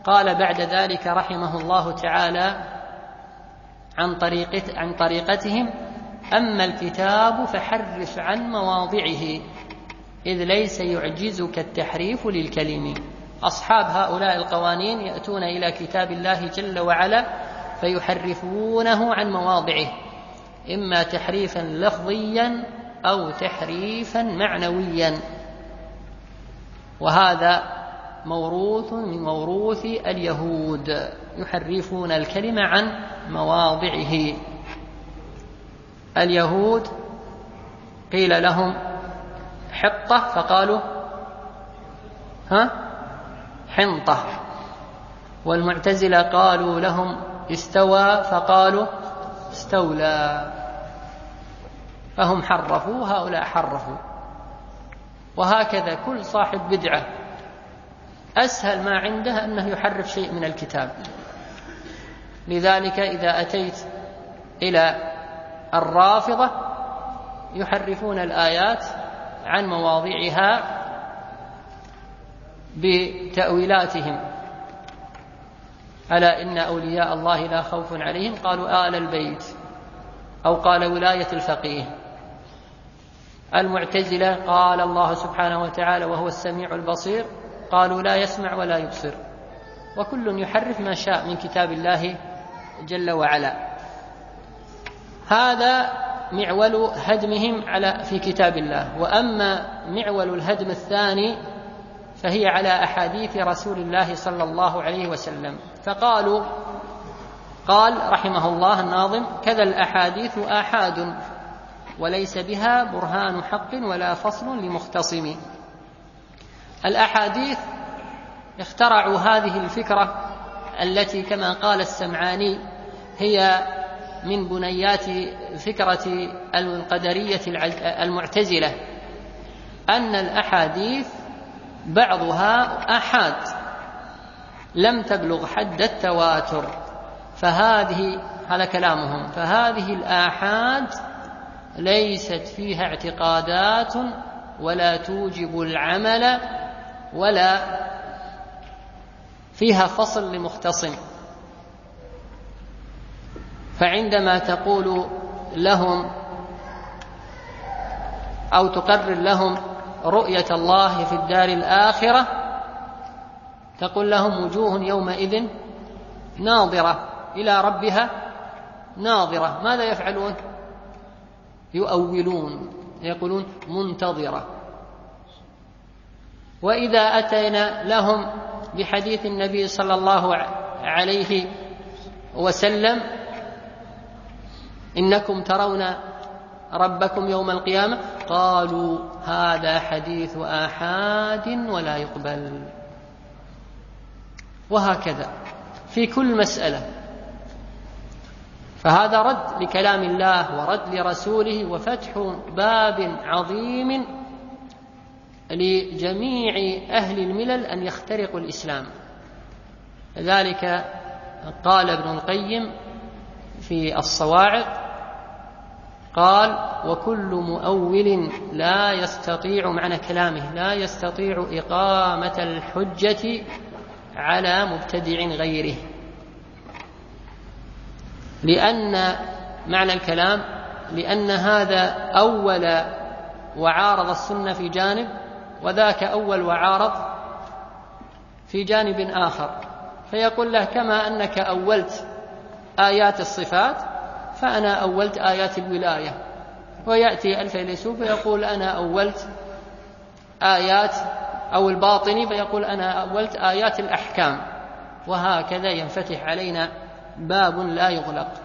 قال بعد ذلك رحمه الله تعالى عن طريقتهم: أما الكتاب فحرف عن مواضعه إذ ليس يعجزك التحريف للكلم. أصحاب هؤلاء القوانين يأتون إلى كتاب الله جل وعلا فيحرفونه عن مواضعه، إما تحريفا لفظيا أو تحريفا معنويا، وهذا موروث من موروث اليهود، يحرفون الكلمة عن مواضعه. اليهود قيل لهم حطة فقالوا حنطة، والمعتزلة قالوا لهم استوى فقالوا استولى، فهم حرفوا، هؤلاء حرفوا. وهكذا كل صاحب بدعة أسهل ما عنده أنه يحرف شيء من الكتاب. لذلك إذا أتيت إلى الرافضة يحرفون الآيات عن مواضعها بتأويلاتهم: ألا إن أولياء الله لا خوف عليهم، قالوا آل البيت، أو قال ولاية الفقيه. المعتزلة قال الله سبحانه وتعالى وهو السميع البصير، قالوا لا يسمع ولا يبصر. وكل يحرف ما شاء من كتاب الله جل وعلا. هذا معول هدمهم في كتاب الله. وأما معول الهدم الثاني فهي على أحاديث رسول الله صلى الله عليه وسلم. فقال رحمه الله الناظم: كذا الأحاديث آحاد وليس بها برهان حق ولا فصل لمختصم. الأحاديث اخترعوا هذه الفكرة التي كما قال السمعاني هي من بنيات فكرة القدرية المعتزلة، أن الأحاديث بعضها آحاد لم تبلغ حد التواتر، هذا كلامهم، فهذه الآحاد ليست فيها اعتقادات ولا توجب العمل ولا فيها فصل لمختصم. فعندما تقول لهم أو تقرر لهم رؤية الله في الدار الآخرة تقول لهم: وجوه يومئذ ناظرة إلى ربها ناظرة. ماذا يفعلون؟ يؤولون، يقولون منتظرة. وإذا أتينا لهم بحديث النبي صلى الله عليه وسلم: إنكم ترون ربكم يوم القيامة، قالوا هذا حديث آحاد ولا يقبل. وهكذا في كل مسألة. فهذا رد لكلام الله ورد لرسوله وفتح باب عظيم لجميع أهل الملل أن يخترقوا الإسلام. لذلك قال ابن القيم في الصواعق، قال: وكل مؤول لا يستطيع، معنى كلامه، لا يستطيع إقامة الحجة على مبتدع غيره. لأن معنى الكلام لأن هذا أول وعارض السنة في جانب، وذاك أول وعارض في جانب آخر. فيقول له: كما أنك أولت آيات الصفات فأنا أولت آيات الولاية. ويأتي الفيلسوف فيقول: أنا أولت آيات، أو الباطني فيقول: أنا أولت آيات الأحكام. وهكذا ينفتح علينا باب لا يغلق.